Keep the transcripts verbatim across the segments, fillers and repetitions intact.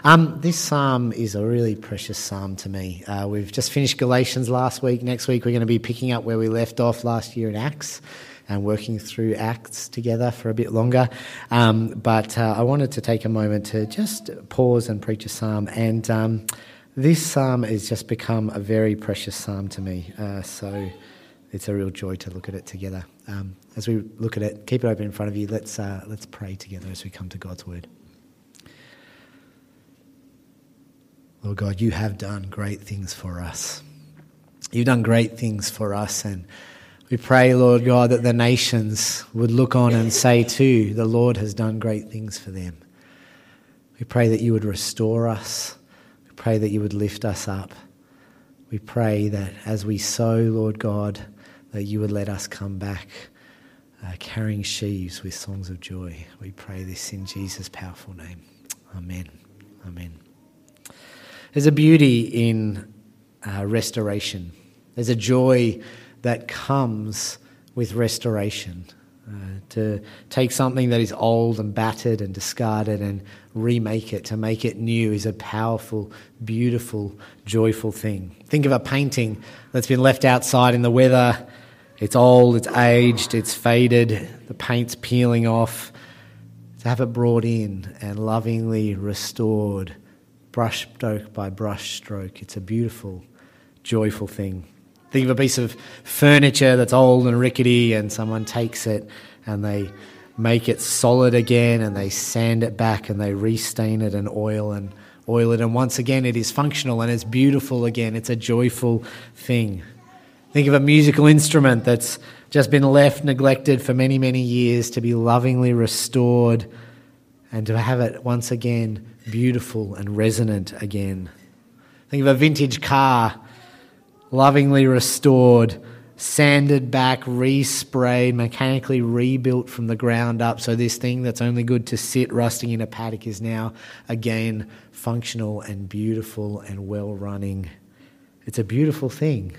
Um, this psalm is a really precious psalm to me. Uh, we've just finished Galatians last week. Next week we're going to be picking up where we left off last year in Acts and working through Acts together for a bit longer. Um, but uh, I wanted to take a moment to just pause and preach a psalm. And um, this psalm has just become a very precious psalm to me. Uh, so it's a real joy to look at it together. Um, as we look at it, keep it open in front of you. Let's uh, let's pray together as we come to God's word. Lord God, you have done great things for us. You've done great things for us, and we pray, Lord God, that the nations would look on and say too, the Lord has done great things for them. We pray that you would restore us. We pray that you would lift us up. We pray that as we sow, Lord God, that you would let us come back uh, carrying sheaves with songs of joy. We pray this in Jesus' powerful name. Amen. Amen. There's a beauty in uh, restoration. There's a joy that comes with restoration. Uh, to take something that is old and battered and discarded and remake it, to make it new, is a powerful, beautiful, joyful thing. Think of a painting that's been left outside in the weather. It's old, it's aged, it's faded, the paint's peeling off. To have it brought in and lovingly restored, brush stroke by brush stroke, it's a beautiful, joyful thing. Think of a piece of furniture that's old and rickety, and someone takes it and they make it solid again, and they sand it back and they restain it and oil and oil it, and once again it is functional and it's beautiful again. It's a joyful thing. Think of a musical instrument that's just been left neglected for many, many years, to be lovingly restored and to have it once again beautiful and resonant again. Think of a vintage car, lovingly restored, sanded back, resprayed, mechanically rebuilt from the ground up. So this thing that's only good to sit rusting in a paddock is now again functional and beautiful and well running. It's a beautiful thing.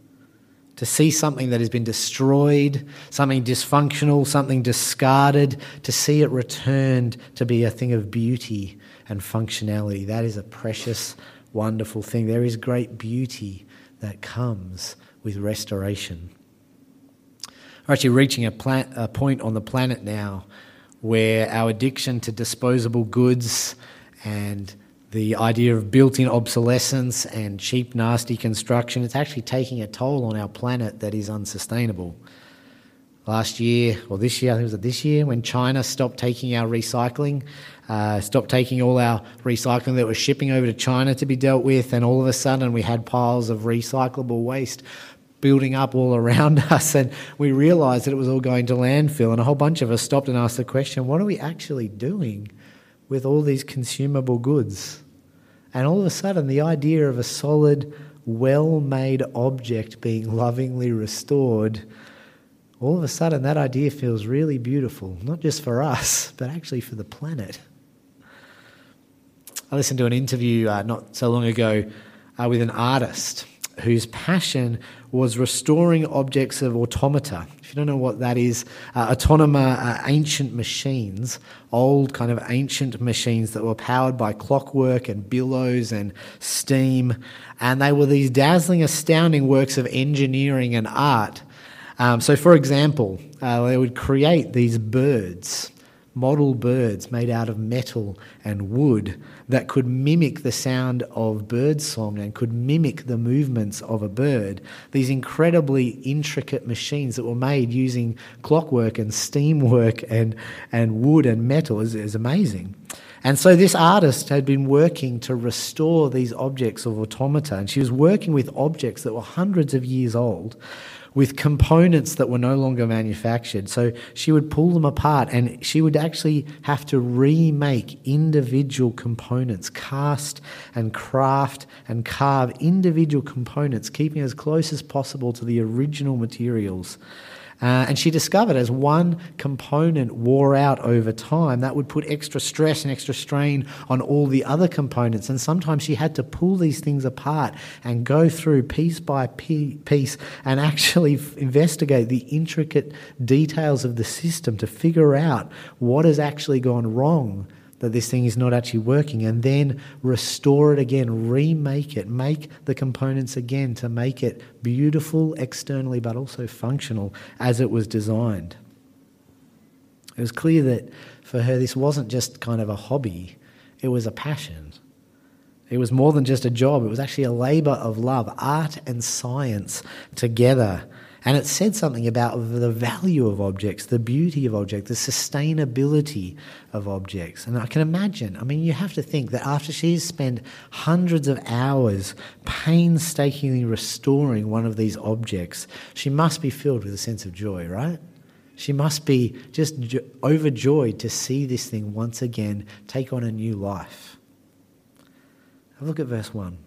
To see something that has been destroyed, something dysfunctional, something discarded, to see it returned to be a thing of beauty and functionality. That is a precious, wonderful thing. There is great beauty that comes with restoration. We're actually reaching a, pla- a point on the planet now where our addiction to disposable goods and the idea of built-in obsolescence and cheap, nasty construction, it's actually taking a toll on our planet that is unsustainable. Last year, or this year, I think it was this year, when China stopped taking our recycling, uh, stopped taking all our recycling that was shipping over to China to be dealt with, and all of a sudden we had piles of recyclable waste building up all around us, and we realised that it was all going to landfill, and a whole bunch of us stopped and asked the question, what are we actually doing with all these consumable goods? And all of a sudden the idea of a solid, well-made object being lovingly restored, all of a sudden that idea feels really beautiful, not just for us, but actually for the planet. I listened to an interview uh, not so long ago uh, with an artist whose passion was restoring objects of automata. If you don't know what that is, uh, autonoma are ancient machines, old kind of ancient machines that were powered by clockwork and billows and steam, and they were these dazzling, astounding works of engineering and art. Um, so, for example, uh, they would create these birds, model birds made out of metal and wood that could mimic the sound of bird song and could mimic the movements of a bird. These incredibly intricate machines that were made using clockwork and steamwork and, and wood and metal is, is amazing. And so this artist had been working to restore these objects of automata, and she was working with objects that were hundreds of years old, with components that were no longer manufactured. So she would pull them apart, and she would actually have to remake individual components, cast and craft and carve individual components, keeping as close as possible to the original materials. Uh, and she discovered as one component wore out over time, that would put extra stress and extra strain on all the other components. And sometimes she had to pull these things apart and go through piece by piece and actually investigate the intricate details of the system to figure out what has actually gone wrong that this thing is not actually working, and then restore it again, remake it, make the components again to make it beautiful externally but also functional as it was designed. It was clear that for her this wasn't just kind of a hobby, it was a passion. It was more than just a job, it was actually a labour of love, art and science together. And it said something about the value of objects, the beauty of objects, the sustainability of objects. And I can imagine, I mean, you have to think that after she's spent hundreds of hours painstakingly restoring one of these objects, she must be filled with a sense of joy, right? She must be just jo- overjoyed to see this thing once again take on a new life. Have a look at verse one.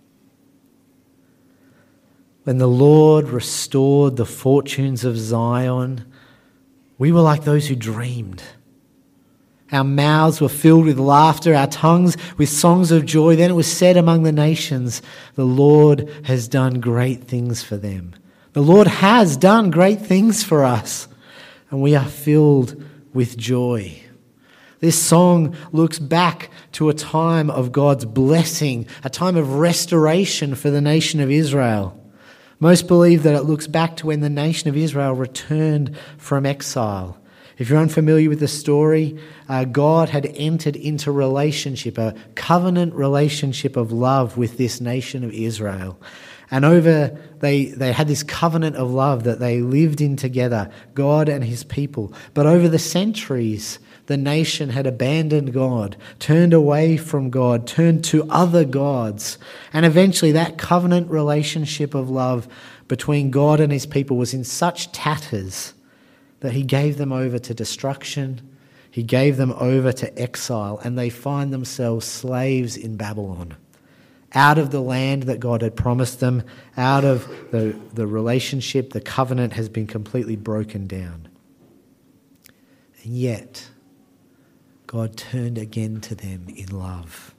When the Lord restored the fortunes of Zion, we were like those who dreamed. Our mouths were filled with laughter, our tongues with songs of joy. Then it was said among the nations, the Lord has done great things for them. The Lord has done great things for us, and we are filled with joy. This song looks back to a time of God's blessing, a time of restoration for the nation of Israel. Most believe that it looks back to when the nation of Israel returned from exile. If you're unfamiliar with the story, uh, God had entered into relationship, a covenant relationship of love with this nation of Israel. And over, they, they had this covenant of love that they lived in together, God and his people. But over the centuries, the nation had abandoned God, turned away from God, turned to other gods. And eventually that covenant relationship of love between God and his people was in such tatters that he gave them over to destruction. He gave them over to exile, and they find themselves slaves in Babylon. Out of the land that God had promised them, out of the, the relationship, the covenant has been completely broken down. And yet, God turned again to them in love.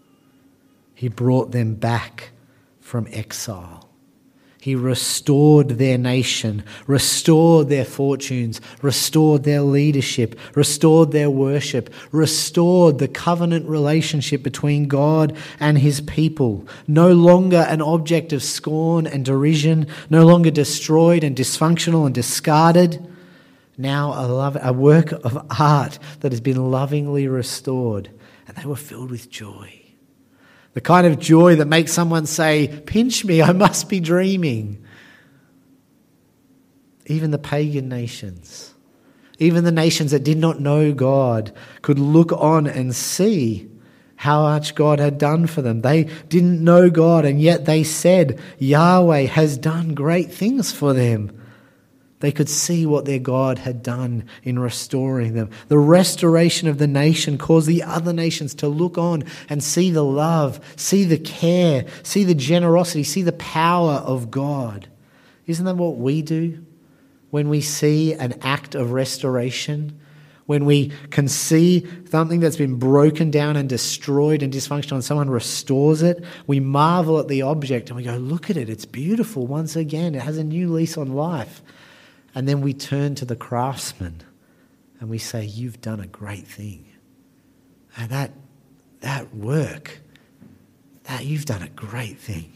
He brought them back from exile. He restored their nation, restored their fortunes, restored their leadership, restored their worship, restored the covenant relationship between God and his people. No longer an object of scorn and derision, no longer destroyed and dysfunctional and discarded. Now a, love, a work of art that has been lovingly restored, and they were filled with joy. The kind of joy that makes someone say, pinch me, I must be dreaming. Even the pagan nations, even the nations that did not know God, could look on and see how much God had done for them. They didn't know God, and yet they said, Yahweh has done great things for them. They could see what their God had done in restoring them. The restoration of the nation caused the other nations to look on and see the love, see the care, see the generosity, see the power of God. Isn't that what we do when we see an act of restoration? When we can see something that's been broken down and destroyed and dysfunctional and someone restores it, we marvel at the object and we go, look at it, it's beautiful once again. It has a new lease on life. And then we turn to the craftsman and we say, you've done a great thing. And that, that work, that you've done a great thing.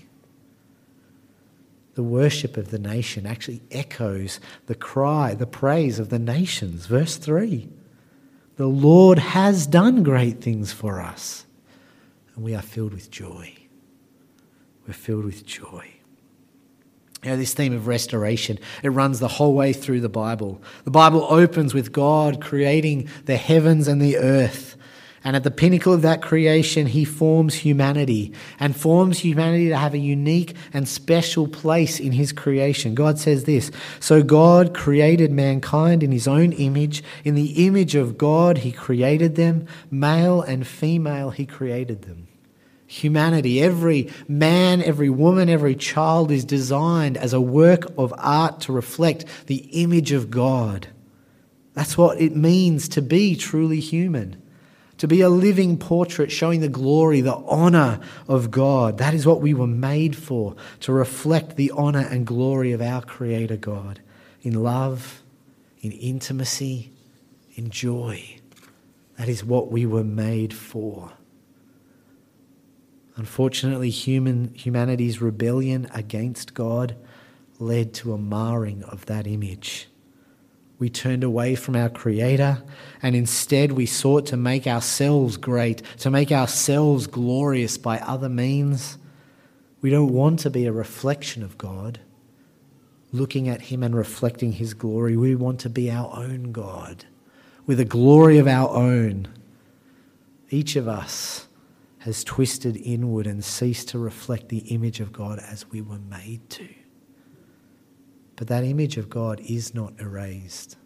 The worship of the nation actually echoes the cry, the praise of the nations. Verse three, the Lord has done great things for us. And we are filled with joy. We're filled with joy. You know, this theme of restoration, it runs the whole way through the Bible. The Bible opens with God creating the heavens and the earth. And at the pinnacle of that creation, he forms humanity and forms humanity to have a unique and special place in his creation. God says this, so God created mankind in his own image. In the image of God, he created them. Male and female, he created them. Humanity, every man, every woman, every child is designed as a work of art to reflect the image of God. That's what it means to be truly human, to be a living portrait showing the glory, the honour of God. That is what we were made for, to reflect the honour and glory of our Creator God in love, in intimacy, in joy. That is what we were made for. Unfortunately, human humanity's rebellion against God led to a marring of that image. We turned away from our Creator, and instead we sought to make ourselves great, to make ourselves glorious by other means. We don't want to be a reflection of God, looking at Him and reflecting His glory. We want to be our own God, with a glory of our own. Each of us has twisted inward and ceased to reflect the image of God as we were made to. But that image of God is not erased.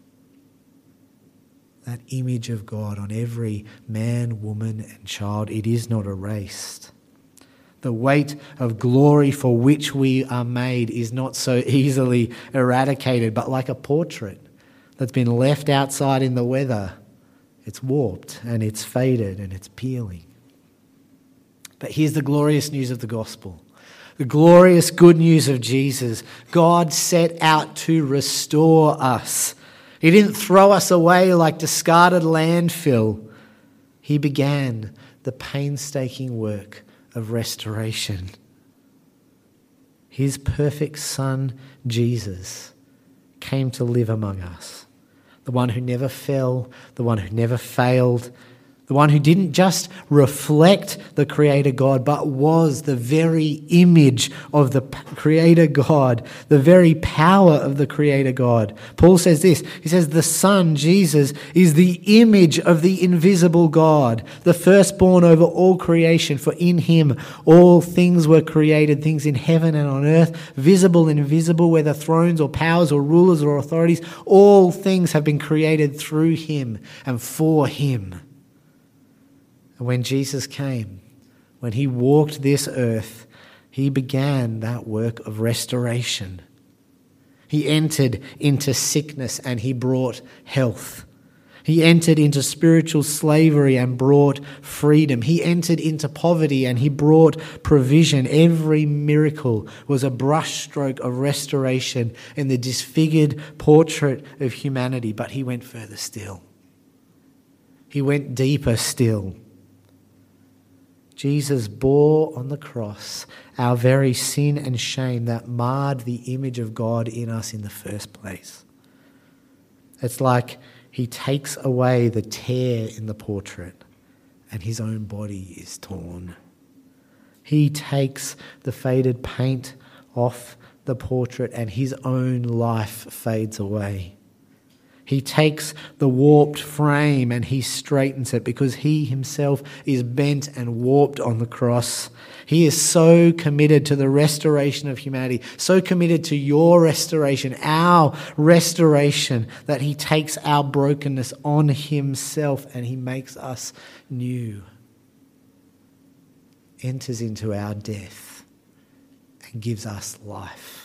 That image of God on every man, woman, and child, it is not erased. The weight of glory for which we are made is not so easily eradicated, but like a portrait that's been left outside in the weather, it's warped and it's faded and it's peeling. But here's the glorious news of the gospel. The glorious good news of Jesus. God set out to restore us. He didn't throw us away like discarded landfill. He began the painstaking work of restoration. His perfect Son, Jesus, came to live among us. The one who never fell, the one who never failed, the one who didn't just reflect the Creator God, but was the very image of the Creator God, the very power of the Creator God. Paul says this, he says, the Son, Jesus, is the image of the invisible God, the firstborn over all creation, for in Him all things were created, things in heaven and on earth, visible and invisible, whether thrones or powers or rulers or authorities, all things have been created through Him and for Him. And when Jesus came, when He walked this earth, He began that work of restoration. He entered into sickness and He brought health. He entered into spiritual slavery and brought freedom. He entered into poverty and He brought provision. Every miracle was a brushstroke of restoration in the disfigured portrait of humanity. But He went further still. He went deeper still. Jesus bore on the cross our very sin and shame that marred the image of God in us in the first place. It's like He takes away the tear in the portrait and His own body is torn. He takes the faded paint off the portrait and His own life fades away. He takes the warped frame and He straightens it because He Himself is bent and warped on the cross. He is so committed to the restoration of humanity, so committed to your restoration, our restoration, that He takes our brokenness on Himself and He makes us new. Enters into our death and gives us life.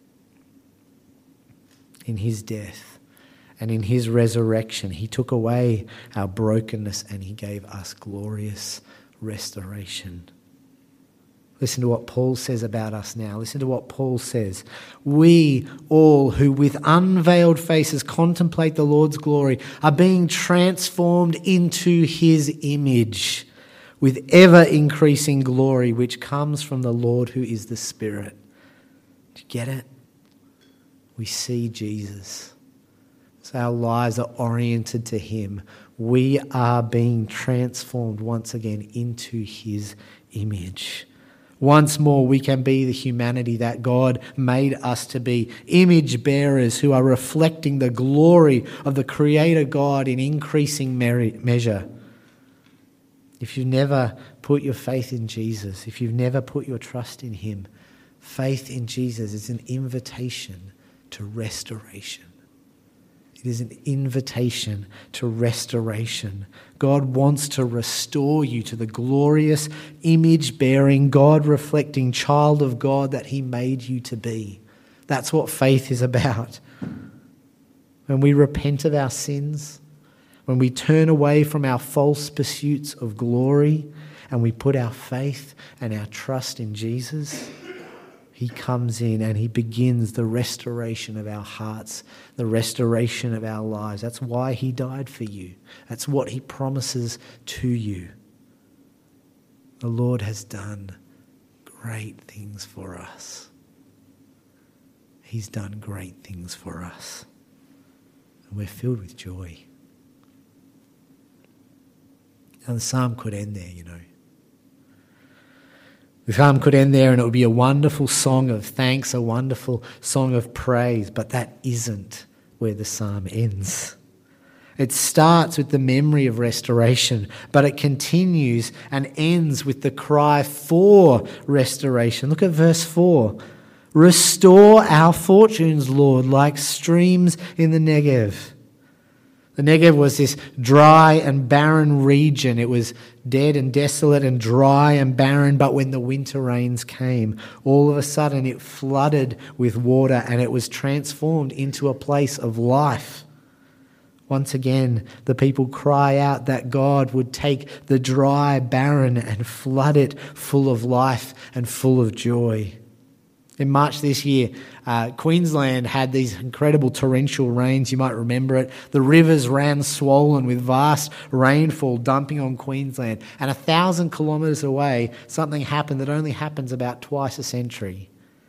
In His death and in His resurrection, He took away our brokenness and He gave us glorious restoration. Listen to what Paul says about us now. Listen to what Paul says. We all who with unveiled faces contemplate the Lord's glory are being transformed into His image with ever increasing glory which comes from the Lord who is the Spirit. Do you get it? We see Jesus. So our lives are oriented to Him. We are being transformed once again into His image. Once more, we can be the humanity that God made us to be, image bearers who are reflecting the glory of the Creator God in increasing measure. If you've never put your faith in Jesus, if you've never put your trust in Him, faith in Jesus is an invitation to restoration. It is an invitation to restoration. God wants to restore you to the glorious, image-bearing, God-reflecting child of God that He made you to be. That's what faith is about. When we repent of our sins, when we turn away from our false pursuits of glory, and we put our faith and our trust in Jesus, He comes in and he begins the restoration of our hearts, the restoration of our lives. That's why he died for you. That's what he promises to you. The Lord has done great things for us. He's done great things for us. And we're filled with joy. And the psalm could end there, you know. The psalm could end there and it would be a wonderful song of thanks, a wonderful song of praise, but that isn't where the psalm ends. It starts with the memory of restoration, but it continues and ends with the cry for restoration. Look at verse four. Restore our fortunes, Lord, like streams in the Negev. The Negev was this dry and barren region. It was dead and desolate and dry and barren, but when the winter rains came, all of a sudden it flooded with water and it was transformed into a place of life. Once again, the people cry out that God would take the dry, barren and flood it full of life and full of joy. In March this year, uh, Queensland had these incredible torrential rains. You might remember it. The rivers ran swollen with vast rainfall dumping on Queensland. And a thousand kilometres away, something happened that only happens about twice a century.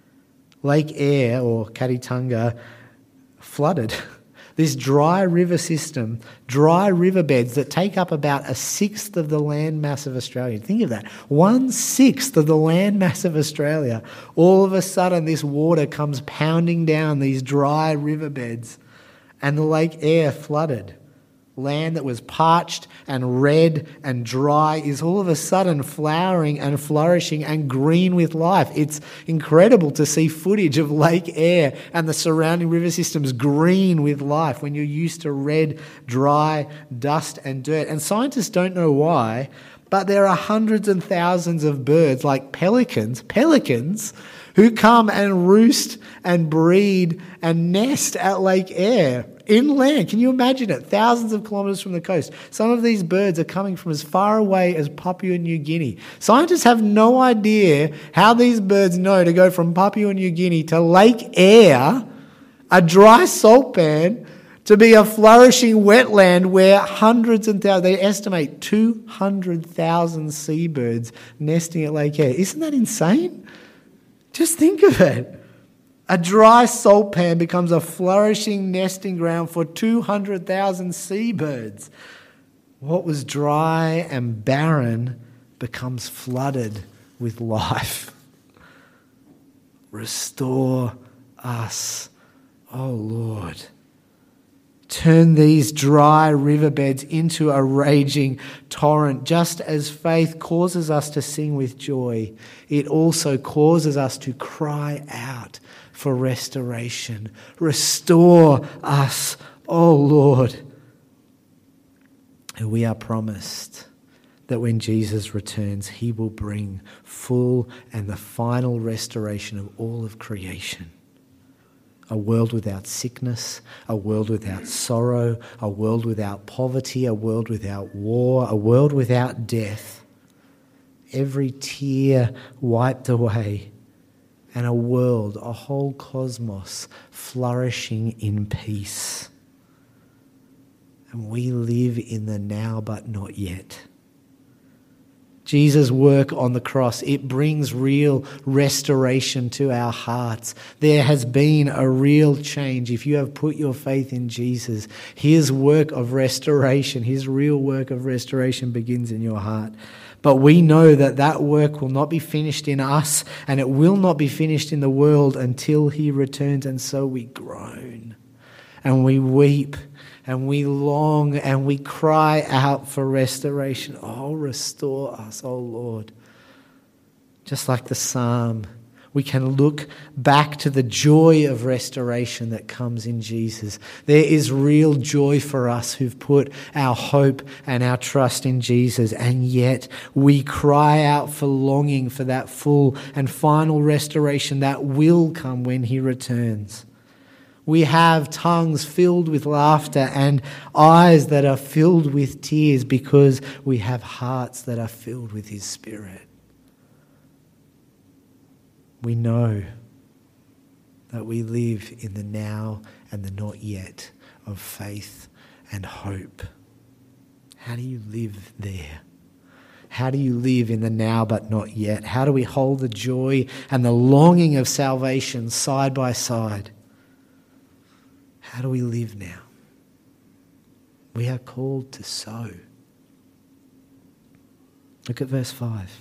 Lake Eyre, or Karitunga, flooded. This dry river system, dry riverbeds that take up about a sixth of the land mass of Australia. Think of that. One sixth of the land mass of Australia. All of a sudden, this water comes pounding down these dry riverbeds, and the Lake Eyre flooded. Land that was parched and red and dry is all of a sudden flowering and flourishing and green with life. It's incredible to see footage of Lake Eyre and the surrounding river systems green with life when you're used to red, dry dust and dirt. And scientists don't know why, but there are hundreds and thousands of birds like pelicans, pelicans, who come and roost and breed and nest at Lake Eyre. Inland, can you imagine it? Thousands of kilometres from the coast. Some of these birds are coming from as far away as Papua New Guinea. Scientists have no idea how these birds know to go from Papua New Guinea to Lake Eyre, a dry salt pan, to be a flourishing wetland where hundreds and thousands, they estimate two hundred thousand seabirds nesting at Lake Eyre. Isn't that insane? Just think of it. A dry salt pan becomes a flourishing nesting ground for two hundred thousand seabirds. What was dry and barren becomes flooded with life. Restore us, O Lord. Turn these dry riverbeds into a raging torrent. Just as faith causes us to sing with joy, it also causes us to cry out for restoration. Restore us, O Lord. And we are promised that when Jesus returns, he will bring full and the final restoration of all of creation. A world without sickness, a world without sorrow, a world without poverty, a world without war, a world without death. Every tear wiped away, and a world, a whole cosmos, flourishing in peace. And we live in the now but not yet. Jesus' work on the cross, it brings real restoration to our hearts. There has been a real change. If you have put your faith in Jesus, his work of restoration, his real work of restoration begins in your heart. But we know that that work will not be finished in us, and it will not be finished in the world until he returns. And so we groan and we weep and we long and we cry out for restoration. Oh, restore us, oh Lord. Just like the psalm, we can look back to the joy of restoration that comes in Jesus. There is real joy for us who've put our hope and our trust in Jesus, and yet we cry out for longing for that full and final restoration that will come when he returns. We have tongues filled with laughter and eyes that are filled with tears because we have hearts that are filled with his Spirit. We know that we live in the now and the not yet of faith and hope. How do you live there? How do you live in the now but not yet? How do we hold the joy and the longing of salvation side by side? How do we live now? We are called to sow. Look at verse five.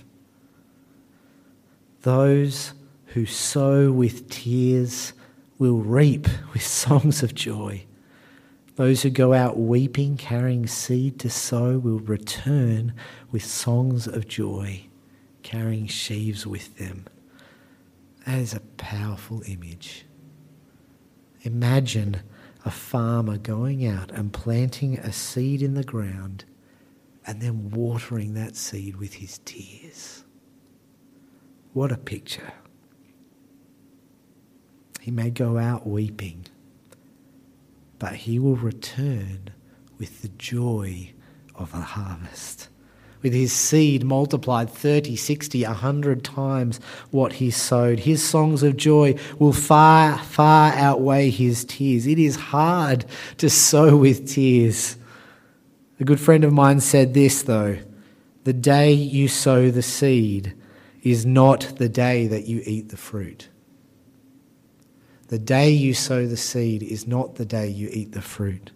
Those who sow with tears will reap with songs of joy. Those who go out weeping, carrying seed to sow, will return with songs of joy, carrying sheaves with them. That is a powerful image. Imagine a farmer going out and planting a seed in the ground and then watering that seed with his tears. What a picture. He may go out weeping, but he will return with the joy of a harvest. With his seed multiplied thirty, sixty, one hundred times what he sowed. His songs of joy will far, far outweigh his tears. It is hard to sow with tears. A good friend of mine said this, though: the day you sow the seed is not the day that you eat the fruit. The day you sow the seed is not the day you eat the fruit.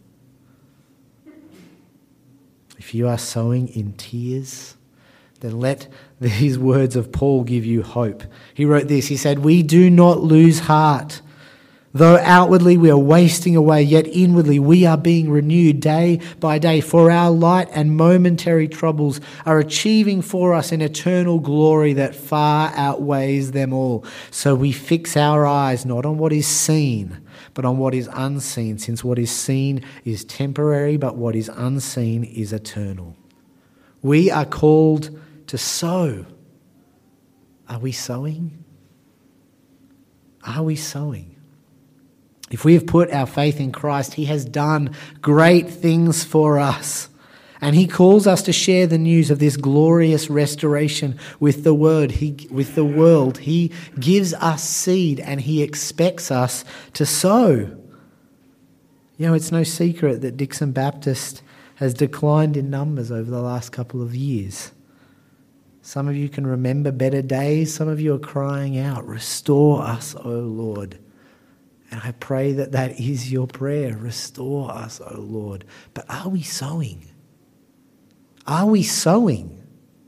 If you are sowing in tears, then let these words of Paul give you hope. He wrote this, he said, "We do not lose heart. Though outwardly we are wasting away, yet inwardly we are being renewed day by day. For our light and momentary troubles are achieving for us an eternal glory that far outweighs them all. So we fix our eyes not on what is seen, but on what is unseen, since what is seen is temporary, but what is unseen is eternal." We are called to sow. Are we sowing? Are we sowing? If we have put our faith in Christ, he has done great things for us. And he calls us to share the news of this glorious restoration with the word, he, with the world. He gives us seed and he expects us to sow. You know, it's no secret that Dixon Baptist has declined in numbers over the last couple of years. Some of you can remember better days. Some of you are crying out, "Restore us, O Lord." And I pray that that is your prayer. Restore us, O Lord. But are we sowing? Are we sowing?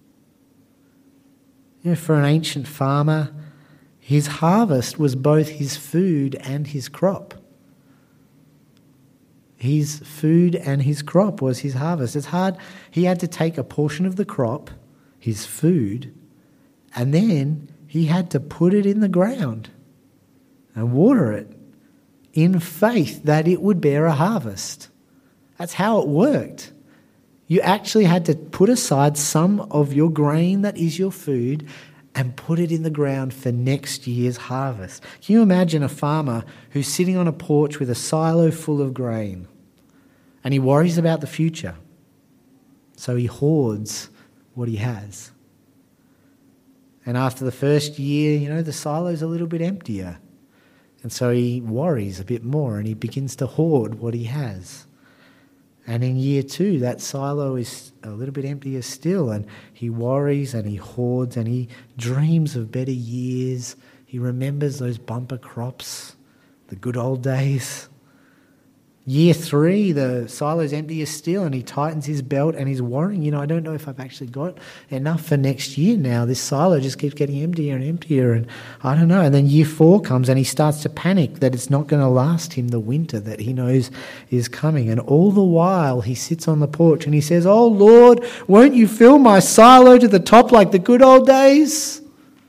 You know, for an ancient farmer, his harvest was both his food and his crop. His food and his crop was his harvest. It's hard. He had to take a portion of the crop, his food, and then he had to put it in the ground and water it, in faith that it would bear a harvest. That's how it worked. You actually had to put aside some of your grain that is your food and put it in the ground for next year's harvest. Can you imagine a farmer who's sitting on a porch with a silo full of grain and he worries about the future? So he hoards what he has. And after the first year, you know, the silo's a little bit emptier. And so he worries a bit more and he begins to hoard what he has. And in year two, that silo is a little bit emptier still, and he worries and he hoards and he dreams of better years. He remembers those bumper crops, the good old days. Year three, the silo's emptier still, and he tightens his belt and he's worrying, you know, I don't know if I've actually got enough for next year now. This silo just keeps getting emptier and emptier, and I don't know. And then year four comes and he starts to panic that it's not going to last him the winter that he knows is coming. And all the while he sits on the porch and he says, "Oh Lord, won't you fill my silo to the top like the good old days?"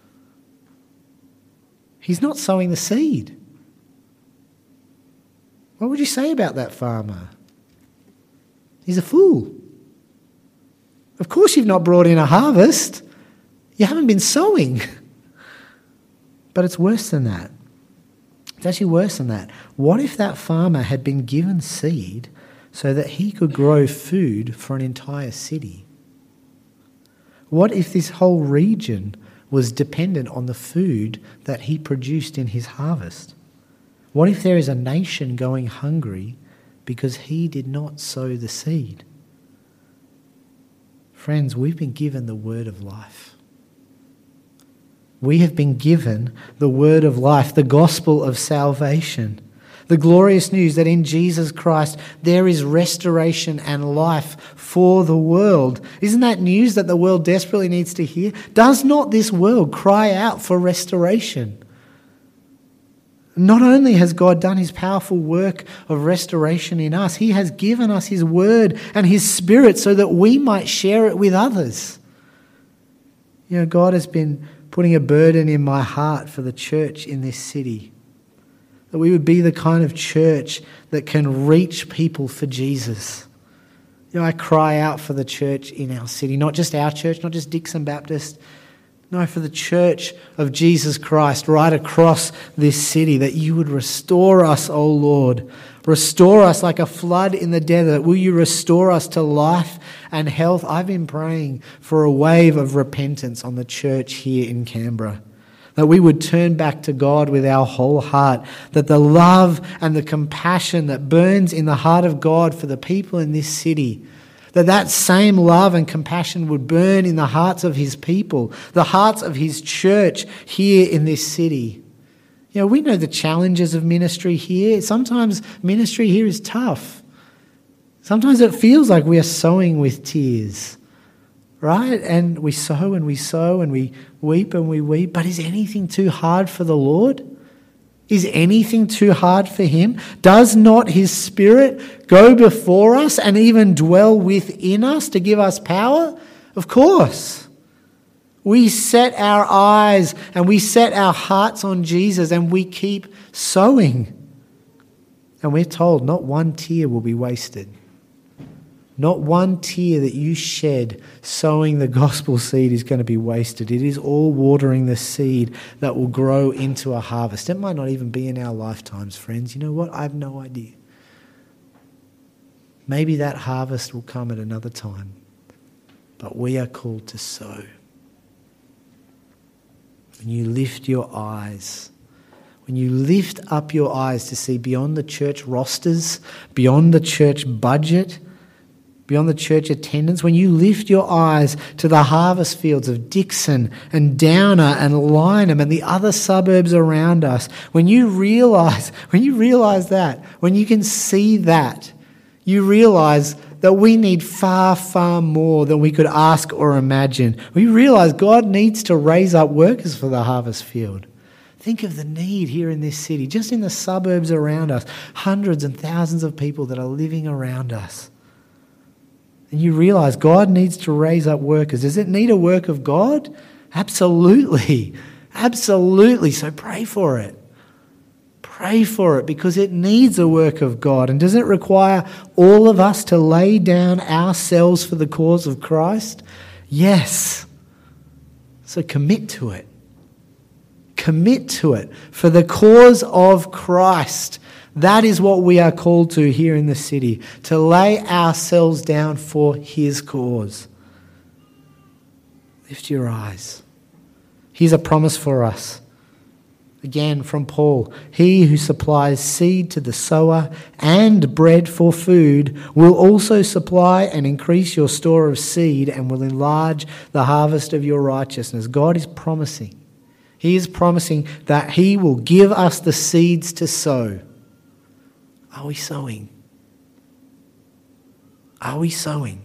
He's not sowing the seed. What would you say about that farmer? He's a fool. Of course you've not brought in a harvest. You haven't been sowing. But it's worse than that. It's actually worse than that. What if that farmer had been given seed so that he could grow food for an entire city? What if this whole region was dependent on the food that he produced in his harvest? What if there is a nation going hungry because he did not sow the seed? Friends, we've been given the word of life. We have been given the word of life, the gospel of salvation, the glorious news that in Jesus Christ there is restoration and life for the world. Isn't that news that the world desperately needs to hear? Does not this world cry out for restoration? Not only has God done his powerful work of restoration in us, he has given us his word and his spirit so that we might share it with others. You know, God has been putting a burden in my heart for the church in this city, that we would be the kind of church that can reach people for Jesus. You know, I cry out for the church in our city, not just our church, not just Dixon Baptist, no, for the church of Jesus Christ right across this city, that you would restore us, O Lord. Restore us like a flood in the desert. Will you restore us to life and health? I've been praying for a wave of repentance on the church here in Canberra, that we would turn back to God with our whole heart, that the love and the compassion that burns in the heart of God for the people in this city, that that same love and compassion would burn in the hearts of his people, the hearts of his church here in this city. You know, we know the challenges of ministry here. Sometimes ministry here is tough. Sometimes it feels like we are sowing with tears, right? And we sow and we sow and we weep and we weep. But is anything too hard for the Lord? Is anything too hard for him? Does not his Spirit go before us and even dwell within us to give us power? Of course. We set our eyes and we set our hearts on Jesus and we keep sowing. And we're told not one tear will be wasted. Not one tear that you shed sowing the gospel seed is going to be wasted. It is all watering the seed that will grow into a harvest. It might not even be in our lifetimes, friends. You know what? I have no idea. Maybe that harvest will come at another time. But we are called to sow. When you lift your eyes, when you lift up your eyes to see beyond the church rosters, beyond the church budget, beyond the church attendance, when you lift your eyes to the harvest fields of Dixon and Downer and Lyneham and the other suburbs around us, when you realise, when you realise that, when you can see that, you realise that we need far, far more than we could ask or imagine. We realise God needs to raise up workers for the harvest field. Think of the need here in this city, just in the suburbs around us, hundreds and thousands of people that are living around us. And you realise God needs to raise up workers. Does it need a work of God? Absolutely. Absolutely. So pray for it. Pray for it because it needs a work of God. And does it require all of us to lay down ourselves for the cause of Christ? Yes. So commit to it. Commit to it for the cause of Christ. That is what we are called to here in the city, to lay ourselves down for his cause. Lift your eyes. Here's a promise for us. Again from Paul, he who supplies seed to the sower and bread for food will also supply and increase your store of seed and will enlarge the harvest of your righteousness. God is promising. He is promising that he will give us the seeds to sow. Are we sowing? Are we sowing?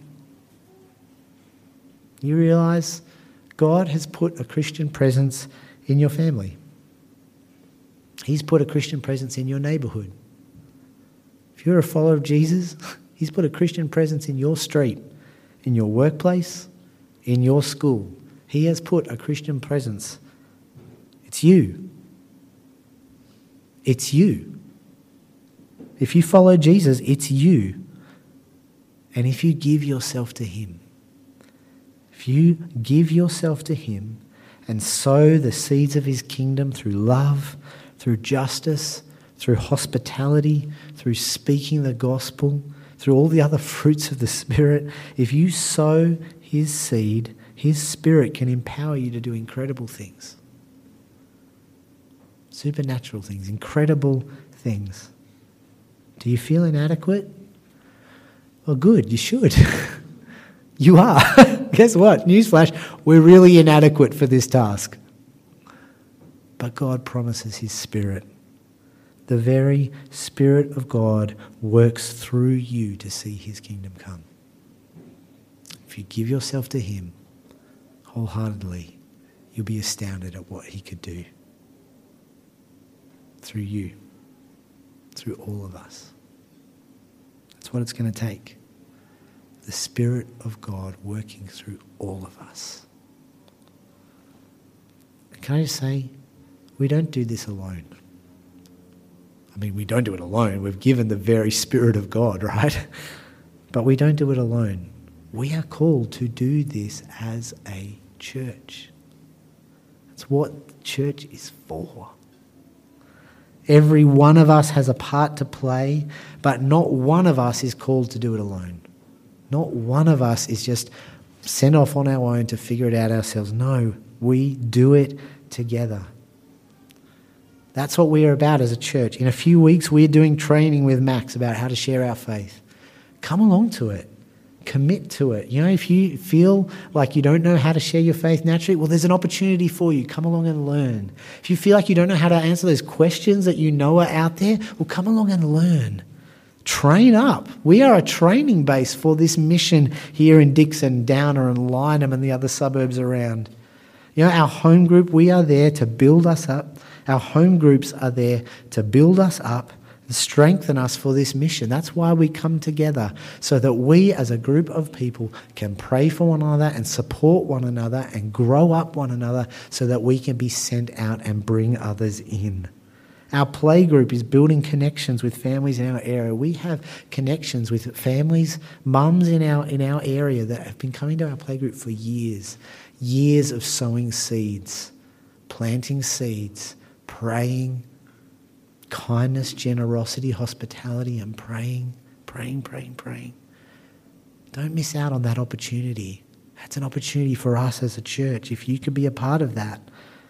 You realise God has put a Christian presence in your family. He's put a Christian presence in your neighbourhood. If you're a follower of Jesus, he's put a Christian presence in your street, in your workplace, in your school. He has put a Christian presence. It's you. It's you. If you follow Jesus, it's you. And if you give yourself to him, if you give yourself to him and sow the seeds of his kingdom through love, through justice, through hospitality, through speaking the gospel, through all the other fruits of the Spirit, if you sow his seed, His Spirit can empower you to do incredible things. Supernatural things, incredible things. Do you feel inadequate? Well, good, you should. You are. Guess what? Newsflash, we're really inadequate for this task. But God promises His Spirit. The very Spirit of God works through you to see His kingdom come. If you give yourself to Him wholeheartedly, you'll be astounded at what He could do through you, through all of us. That's what it's going to take. The Spirit of God working through all of us. Can I just say, we don't do this alone. I mean, we don't do it alone. We've given the very Spirit of God, right? But we don't do it alone. We are called to do this as a church. That's what church is for. Every one of us has a part to play, but not one of us is called to do it alone. Not one of us is just sent off on our own to figure it out ourselves. No, we do it together. That's what we are about as a church. In a few weeks, we're doing training with Max about how to share our faith. Come along to it. Commit to it. You know, if you feel like you don't know how to share your faith naturally, well, there's an opportunity for you. Come along and learn. If you feel like you don't know how to answer those questions that you know are out there, well, come along and learn. Train up. We are a training base for this mission here in Dixon, Downer and Lyneham and the other suburbs around. You know, our home group, we are there to build us up. Our home groups are there to build us up and strengthen us for this mission. That's why we come together, so that we as a group of people can pray for one another and support one another and grow up one another so that we can be sent out and bring others in. Our play group is building connections with families in our area. We have connections with families, mums in our in our area that have been coming to our play group for years. Years of sowing seeds, planting seeds, praying, kindness, generosity, hospitality, and praying, praying, praying, praying. Don't miss out on that opportunity. That's an opportunity for us as a church. If you could be a part of that.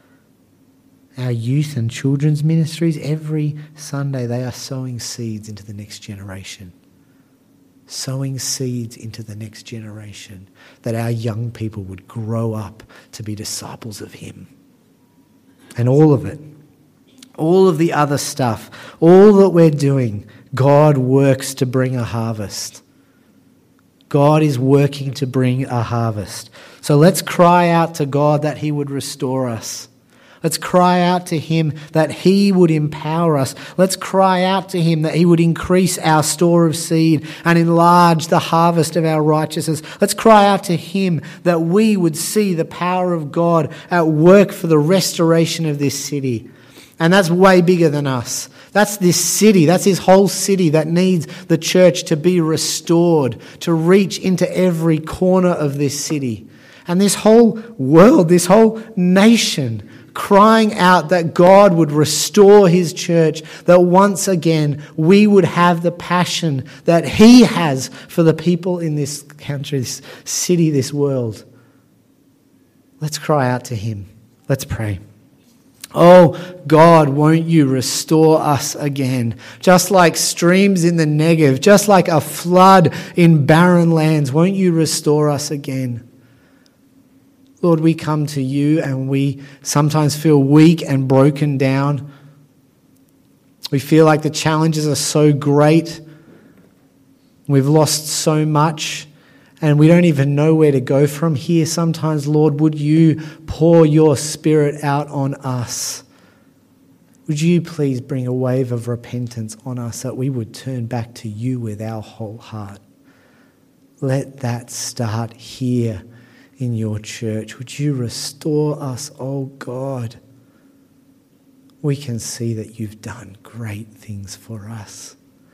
Our youth and children's ministries, every Sunday they are sowing seeds into the next generation. Sowing seeds into the next generation, that our young people would grow up to be disciples of Him. And all of it, all of the other stuff, all that we're doing, God works to bring a harvest. God is working to bring a harvest. So let's cry out to God that He would restore us. Let's cry out to Him that He would empower us. Let's cry out to Him that He would increase our store of seed and enlarge the harvest of our righteousness. Let's cry out to Him that we would see the power of God at work for the restoration of this city. And that's way bigger than us. That's this city. That's His whole city that needs the church to be restored, to reach into every corner of this city. And this whole world, this whole nation, crying out that God would restore His church, that once again we would have the passion that He has for the people in this country, this city, this world. Let's cry out to Him. Let's pray. Oh God, won't You restore us again? Just like streams in the Negev, just like a flood in barren lands, won't You restore us again? Lord, we come to You and we sometimes feel weak and broken down. We feel like the challenges are so great. We've lost so much and we don't even know where to go from here. Sometimes, Lord, would You pour Your Spirit out on us? Would You please bring a wave of repentance on us that we would turn back to You with our whole heart? Let that start here in Your church. Would You restore us, oh God? We can see that You've done great things for us.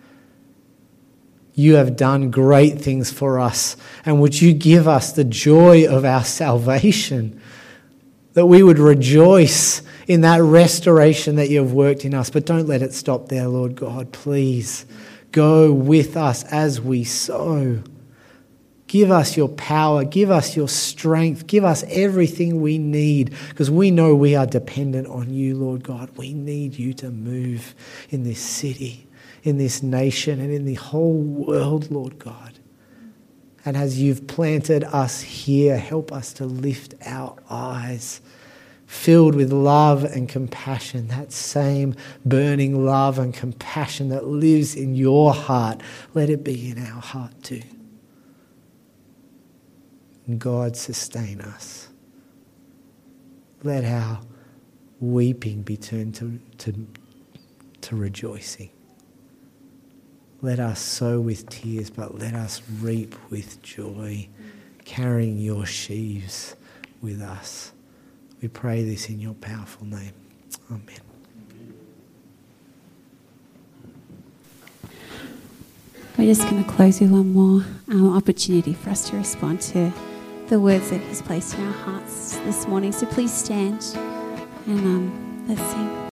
You have done great things for us. And would You give us the joy of our salvation, that we would rejoice in that restoration that You have worked in us. But don't let it stop there, Lord God. Please go with us as we sow. Give us your power. Give us your strength. Give us everything we need, because we know we are dependent on you, Lord God. We need you to move in this city, in this nation, and in the whole world, Lord God. And as you've planted us here, help us to lift our eyes, filled with love and compassion, that same burning love and compassion that lives in your heart. Let it be in our heart too. God, sustain us. Let our weeping be turned to, to, to rejoicing. Let us sow with tears, but let us reap with joy, carrying your sheaves with us. We pray this in your powerful name. Amen. We're just going to close with one more um, opportunity for us to respond to the words that he's placed in our hearts this morning. So please stand and um, let's sing.